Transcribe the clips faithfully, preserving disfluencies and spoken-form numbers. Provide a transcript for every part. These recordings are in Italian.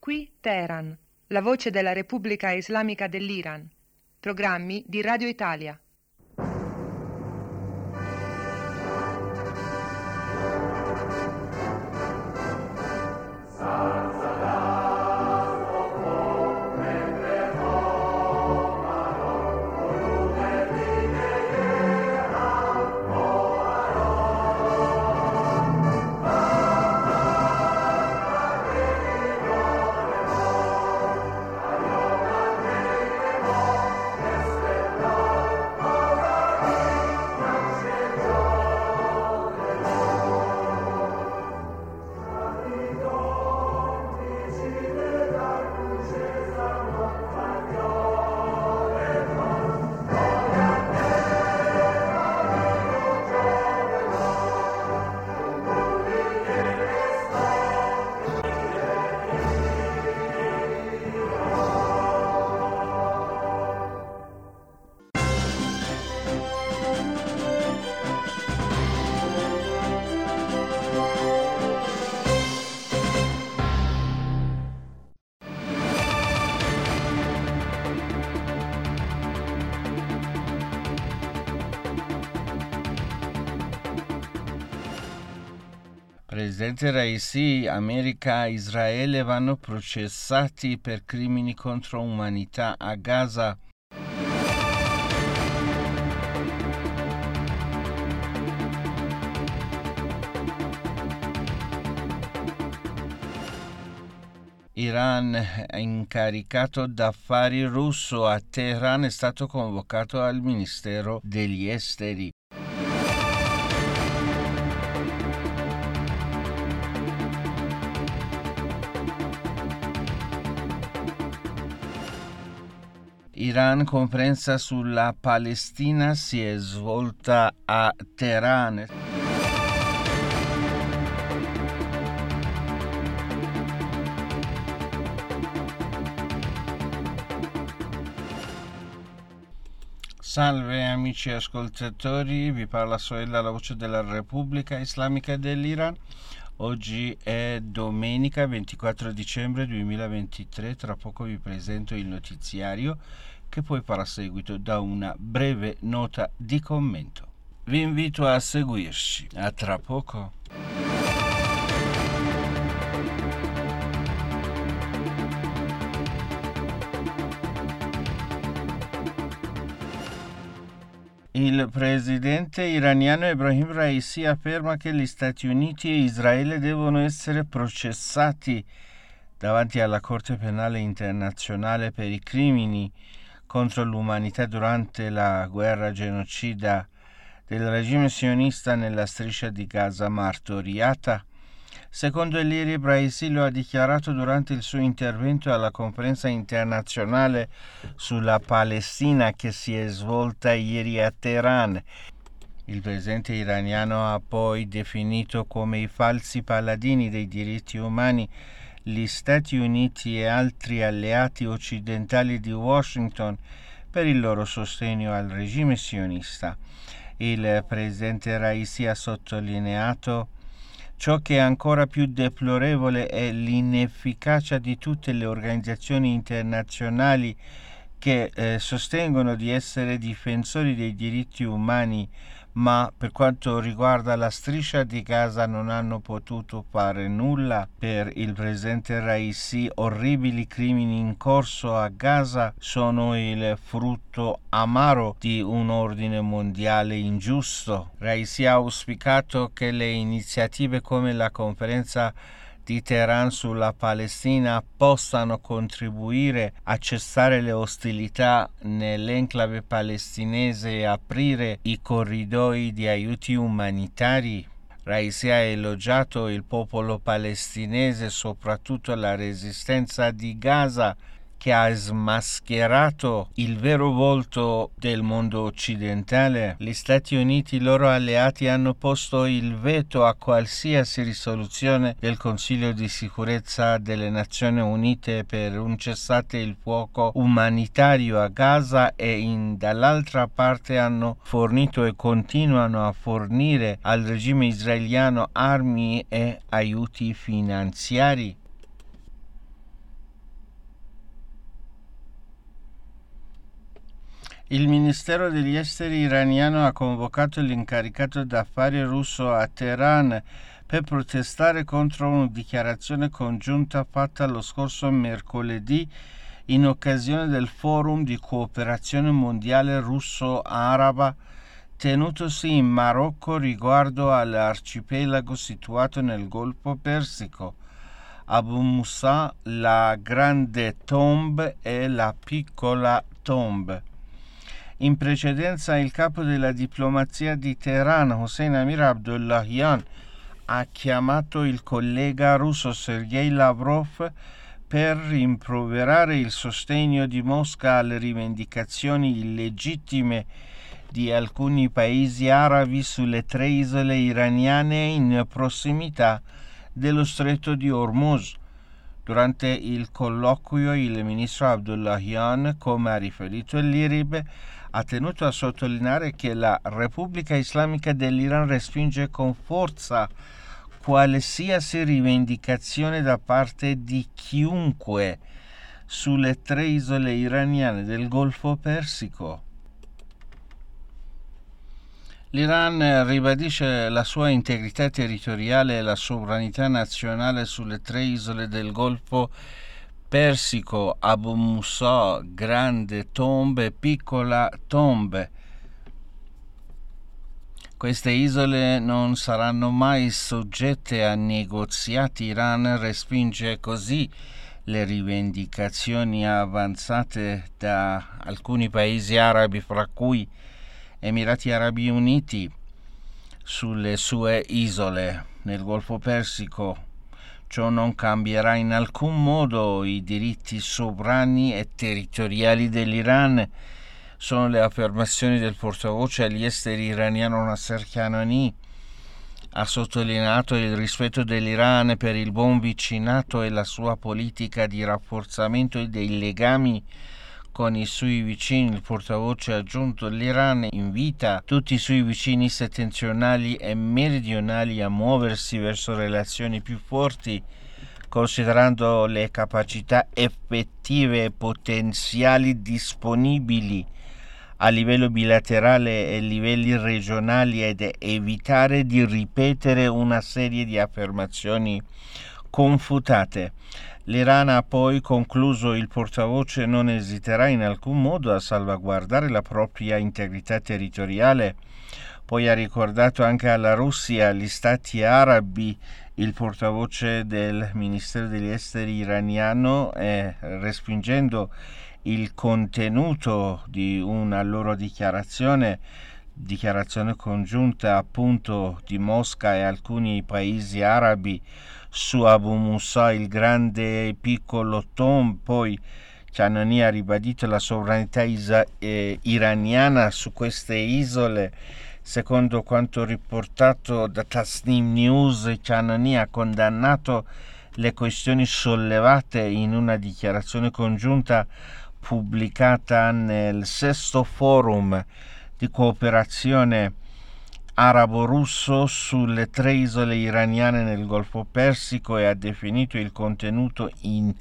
Qui Teheran, la voce della Repubblica Islamica dell'Iran. Programmi di Radio Italia. Presidente Raisi, America e Israele vanno processati per crimini contro l'umanità a Gaza. Iran, incaricato d'affari russo a Teheran, è stato convocato al Ministero degli Esteri. Iran, conferenza sulla Palestina si è svolta a Teheran. Salve amici ascoltatori, vi parla Soella, la voce della Repubblica Islamica dell'Iran. Oggi è domenica ventiquattro dicembre duemilaventitré, tra poco vi presento il notiziario che poi farà seguito da una breve nota di commento. Vi invito a seguirci, a tra poco. Il presidente iraniano Ebrahim Raisi afferma che gli Stati Uniti e Israele devono essere processati davanti alla Corte Penale Internazionale per i crimini contro l'umanità durante la guerra genocida del regime sionista nella striscia di Gaza martoriata. Secondo Eliri, Raisi lo ha dichiarato durante il suo intervento alla conferenza internazionale sulla Palestina che si è svolta ieri a Teheran. Il presidente iraniano ha poi definito come i falsi paladini dei diritti umani gli Stati Uniti e altri alleati occidentali di Washington per il loro sostegno al regime sionista. Il presidente Raisi ha sottolineato: ciò che è ancora più deplorevole è l'inefficacia di tutte le organizzazioni internazionali che eh, sostengono di essere difensori dei diritti umani, ma per quanto riguarda la striscia di Gaza non hanno potuto fare nulla. Per il presidente Raisi, orribili crimini in corso a Gaza sono il frutto amaro di un ordine mondiale ingiusto. Raisi ha auspicato che le iniziative come la conferenza di Teheran sulla Palestina possano contribuire a cessare le ostilità nell'enclave palestinese e aprire i corridoi di aiuti umanitari. Raisi ha elogiato il popolo palestinese, soprattutto la resistenza di Gaza, che ha smascherato il vero volto del mondo occidentale. Gli Stati Uniti e i loro alleati hanno posto il veto a qualsiasi risoluzione del Consiglio di sicurezza delle Nazioni Unite per un cessate il fuoco umanitario a Gaza e in, dall'altra parte hanno fornito e continuano a fornire al regime israeliano armi e aiuti finanziari. Il Ministero degli Esteri iraniano ha convocato l'incaricato d'affari russo a Teheran per protestare contro una dichiarazione congiunta fatta lo scorso mercoledì in occasione del Forum di cooperazione mondiale russo-araba tenutosi in Marocco riguardo all'arcipelago situato nel Golfo Persico, Abu Musa, la Grande Tombe e la Piccola Tombe. In precedenza il capo della diplomazia di Teheran, Hossein Amir Abdollahian, ha chiamato il collega russo Sergei Lavrov per rimproverare il sostegno di Mosca alle rivendicazioni illegittime di alcuni paesi arabi sulle tre isole iraniane in prossimità dello stretto di Hormuz. Durante il colloquio il ministro Abdollahian, come ha riferito l'I R I B, ha tenuto a sottolineare che la Repubblica Islamica dell'Iran respinge con forza qualsiasi rivendicazione da parte di chiunque sulle tre isole iraniane del Golfo Persico. L'Iran ribadisce la sua integrità territoriale e la sovranità nazionale sulle tre isole del Golfo Persico, Abu Musa, Grande Tombe e Piccola Tombe. Queste isole non saranno mai soggette a negoziati. Iran respinge così le rivendicazioni avanzate da alcuni paesi arabi, fra cui Emirati Arabi Uniti, sulle sue isole nel Golfo Persico. Ciò non cambierà in alcun modo i diritti sovrani e territoriali dell'Iran. Sono le affermazioni del portavoce agli esteri iraniano Nasser Kanani. Ha sottolineato il rispetto dell'Iran per il buon vicinato e la sua politica di rafforzamento dei legami con i suoi vicini. Il portavoce ha aggiunto: l'Iran invita tutti i suoi vicini settentrionali e meridionali a muoversi verso relazioni più forti, considerando le capacità effettive e potenziali disponibili a livello bilaterale e livelli regionali, ed evitare di ripetere una serie di affermazioni confutate. L'Iran, ha poi concluso il portavoce, non esiterà in alcun modo a salvaguardare la propria integrità territoriale. Poi ha ricordato anche alla Russia e agli stati arabi. Il portavoce del Ministero degli Esteri iraniano, eh, respingendo il contenuto di una loro dichiarazione, dichiarazione congiunta appunto di Mosca e alcuni paesi arabi su Abu Musa, il Grande e Piccolo Tom. Poi Kanani ha ribadito la sovranità isa- eh, iraniana su queste isole. Secondo quanto riportato da Tasnim News, Kanani ha condannato le questioni sollevate in una dichiarazione congiunta pubblicata nel sesto forum di cooperazione arabo-russo sulle tre isole iraniane nel Golfo Persico, e ha definito il contenuto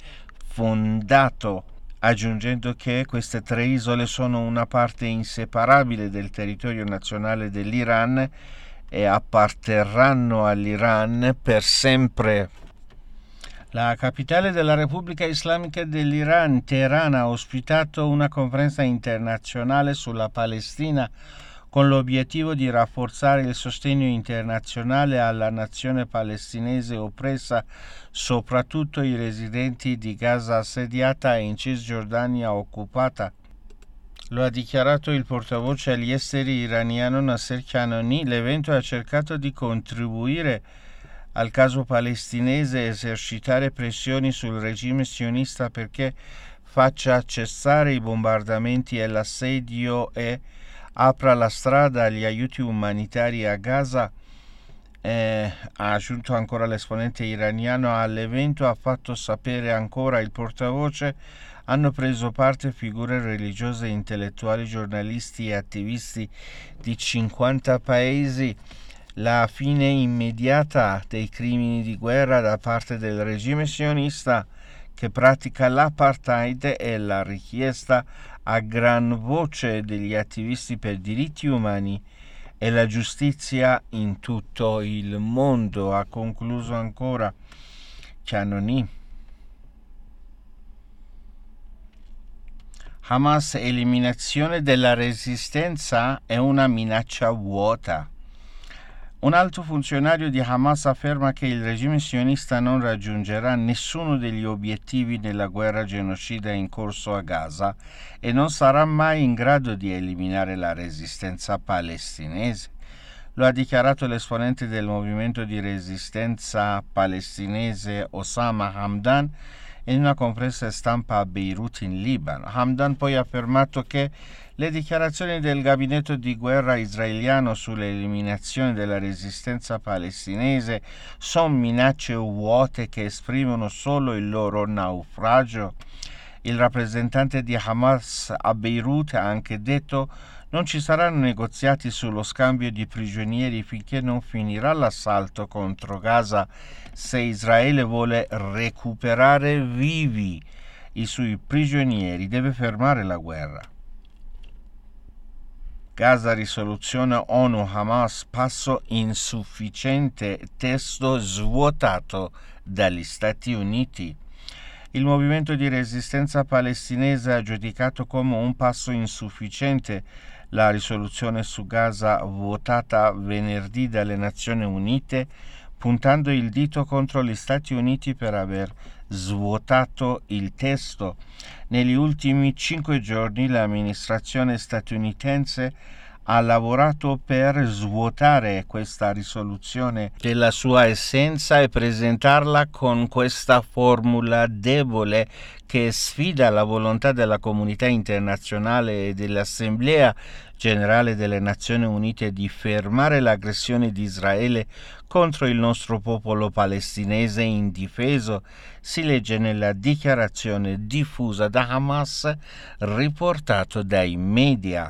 infondato, aggiungendo che queste tre isole sono una parte inseparabile del territorio nazionale dell'Iran e apparterranno all'Iran per sempre. La capitale della Repubblica Islamica dell'Iran, Teheran, ha ospitato una conferenza internazionale sulla Palestina con l'obiettivo di rafforzare il sostegno internazionale alla nazione palestinese oppressa, soprattutto i residenti di Gaza assediata e in Cisgiordania occupata. Lo ha dichiarato il portavoce agli esteri iraniano Nasser Kanani. L'evento ha cercato di contribuire al caso palestinese e esercitare pressioni sul regime sionista perché faccia cessare i bombardamenti e l'assedio e apra la strada agli aiuti umanitari a Gaza. Eh, ha aggiunto ancora l'esponente iraniano. All'evento, ha fatto sapere ancora il portavoce, hanno preso parte figure religiose, intellettuali, giornalisti e attivisti di cinquanta paesi. La fine immediata dei crimini di guerra da parte del regime sionista, che pratica l'apartheid e la richiesta a gran voce degli attivisti per diritti umani e la giustizia in tutto il mondo. Ha concluso ancora Canoni. Hamas, eliminazione della resistenza è una minaccia vuota. Un alto funzionario di Hamas afferma che il regime sionista non raggiungerà nessuno degli obiettivi della guerra genocida in corso a Gaza e non sarà mai in grado di eliminare la resistenza palestinese. Lo ha dichiarato l'esponente del movimento di resistenza palestinese Osama Hamdan in una conferenza stampa a Beirut in Libano. Hamdan poi ha affermato che le dichiarazioni del gabinetto di guerra israeliano sull'eliminazione della resistenza palestinese sono minacce vuote che esprimono solo il loro naufragio. Il rappresentante di Hamas a Beirut ha anche detto: non ci saranno negoziati sullo scambio di prigionieri finché non finirà l'assalto contro Gaza, se Israele vuole recuperare vivi i suoi prigionieri deve fermare la guerra. Gaza, risoluzione ONU Hamas, passo insufficiente, testo svuotato dagli Stati Uniti. Il movimento di resistenza palestinese ha giudicato come un passo insufficiente la risoluzione su Gaza votata venerdì dalle Nazioni Unite, puntando il dito contro gli Stati Uniti per aver svuotato il testo. Negli ultimi cinque giorni l'amministrazione statunitense ha lavorato per svuotare questa risoluzione della sua essenza e presentarla con questa formula debole che sfida la volontà della comunità internazionale e dell'Assemblea Generale delle Nazioni Unite di fermare l'aggressione di Israele contro il nostro popolo palestinese indifeso, si legge nella dichiarazione diffusa da Hamas riportato dai media.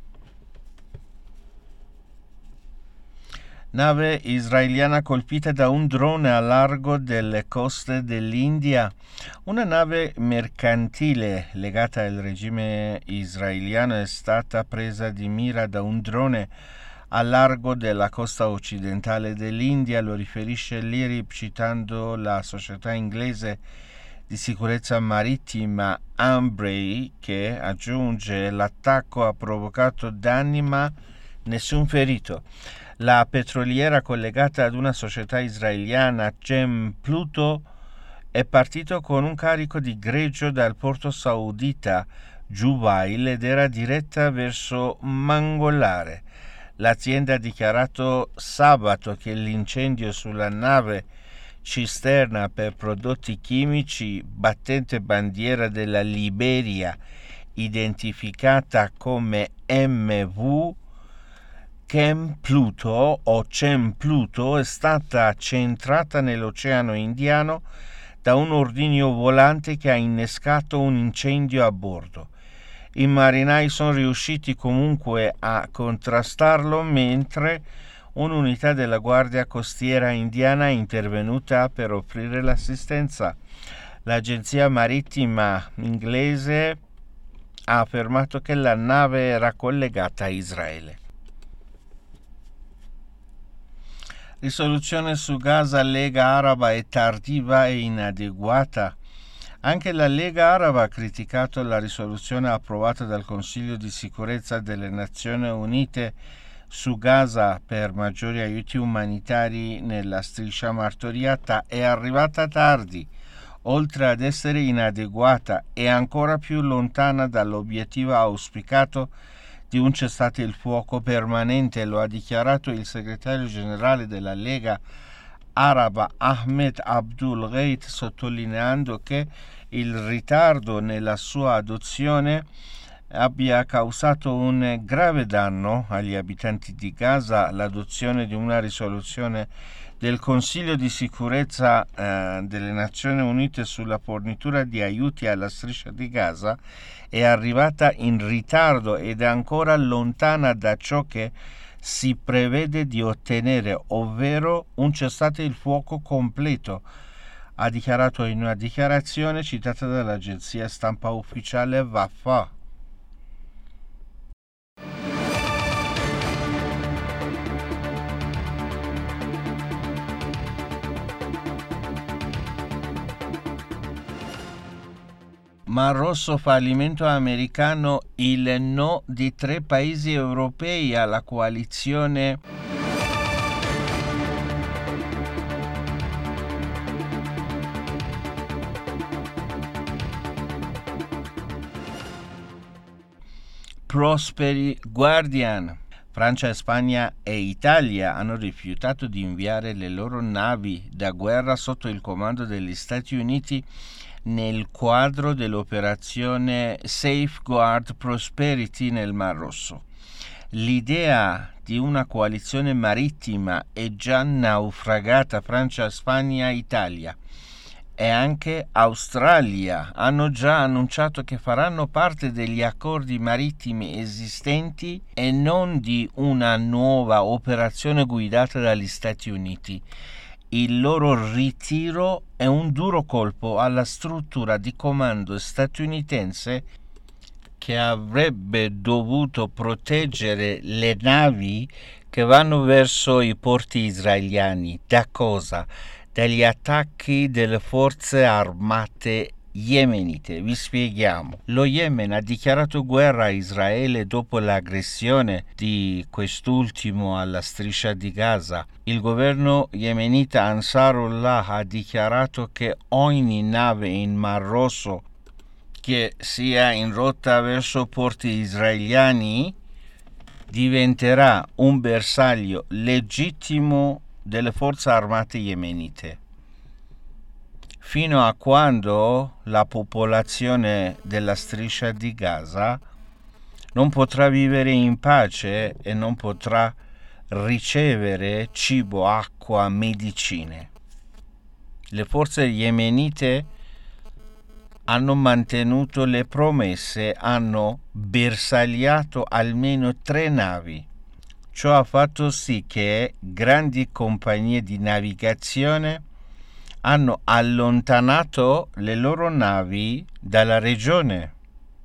Nave israeliana colpita da un drone a largo delle coste dell'India. Una nave mercantile legata al regime israeliano è stata presa di mira da un drone a largo della costa occidentale dell'India, lo riferisce l'I R I B citando la società inglese di sicurezza marittima Ambrey, che aggiunge: l'attacco ha provocato danni ma nessun ferito. La petroliera collegata ad una società israeliana, Gem Pluto, è partito con un carico di greggio dal porto saudita Jubail ed era diretta verso Mangolare. L'azienda ha dichiarato sabato che l'incendio sulla nave cisterna per prodotti chimici, battente bandiera della Liberia, identificata come M V Chem Pluto o Chem Pluto, è stata centrata nell'Oceano Indiano da un ordigno volante che ha innescato un incendio a bordo. I marinai sono riusciti comunque a contrastarlo, mentre un'unità della Guardia Costiera indiana è intervenuta per offrire l'assistenza. L'agenzia marittima inglese ha affermato che la nave era collegata a Israele. Risoluzione su Gaza, Lega Araba è tardiva e inadeguata. Anche la Lega Araba ha criticato la risoluzione approvata dal Consiglio di sicurezza delle Nazioni Unite su Gaza per maggiori aiuti umanitari nella striscia martoriata. È arrivata tardi, oltre ad essere inadeguata, è ancora più lontana dall'obiettivo auspicato di un cessate il fuoco permanente, lo ha dichiarato il segretario generale della Lega Araba Ahmed Abdul Gheit, sottolineando che il ritardo nella sua adozione abbia causato un grave danno agli abitanti di Gaza. L'adozione di una risoluzione del Consiglio di sicurezza eh, delle Nazioni Unite sulla fornitura di aiuti alla striscia di Gaza è arrivata in ritardo ed è ancora lontana da ciò che si prevede di ottenere, ovvero un cessate il fuoco completo. ha dichiarato in una dichiarazione citata dall'agenzia stampa ufficiale Wafa. Mar Rosso, fallimento americano, il no di tre paesi europei alla coalizione Prosperi Guardian. Francia, Spagna e Italia hanno rifiutato di inviare le loro navi da guerra sotto il comando degli Stati Uniti nel quadro dell'operazione Safeguard Prosperity nel Mar Rosso. L'idea di una coalizione marittima è già naufragata. Francia, Spagna e Italia e anche Australia hanno già annunciato che faranno parte degli accordi marittimi esistenti e non di una nuova operazione guidata dagli Stati Uniti. Il loro ritiro è un duro colpo alla struttura di comando statunitense che avrebbe dovuto proteggere le navi che vanno verso i porti israeliani. Da cosa? Dagli attacchi delle forze armate yemenite. Vi spieghiamo. Lo Yemen ha dichiarato guerra a Israele dopo l'aggressione di quest'ultimo alla striscia di Gaza. Il governo yemenita Ansarullah ha dichiarato che ogni nave in Mar Rosso che sia in rotta verso porti israeliani diventerà un bersaglio legittimo delle forze armate yemenite, fino a quando la popolazione della striscia di Gaza non potrà vivere in pace e non potrà ricevere cibo, acqua, medicine. Le forze yemenite hanno mantenuto le promesse, hanno bersagliato almeno tre navi. Ciò ha fatto sì che grandi compagnie di navigazione hanno allontanato le loro navi dalla regione.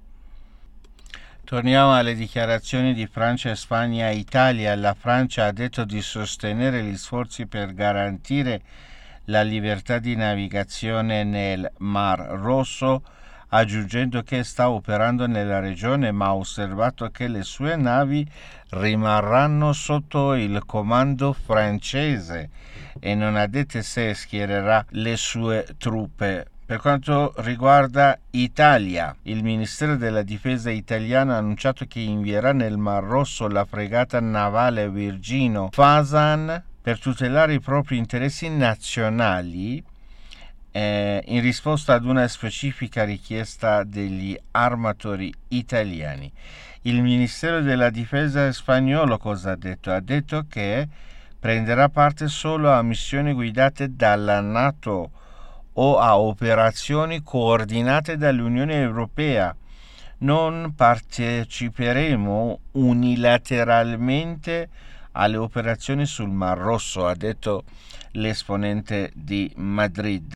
Torniamo alle dichiarazioni di Francia, Spagna e Italia. La Francia ha detto di sostenere gli sforzi per garantire la libertà di navigazione nel Mar Rosso, aggiungendo che sta operando nella regione, ma ha osservato che le sue navi rimarranno sotto il comando francese e non ha detto se schiererà le sue truppe. Per quanto riguarda Italia, il Ministero della Difesa italiano ha annunciato che invierà nel Mar Rosso la fregata navale Virginio Fasan per tutelare i propri interessi nazionali eh, in risposta ad una specifica richiesta degli armatori italiani. Il Ministero della Difesa spagnolo cosa ha detto? Ha detto che prenderà parte solo a missioni guidate dalla NATO o a operazioni coordinate dall'Unione Europea. Non parteciperemo unilateralmente alle operazioni sul Mar Rosso, ha detto l'esponente di Madrid.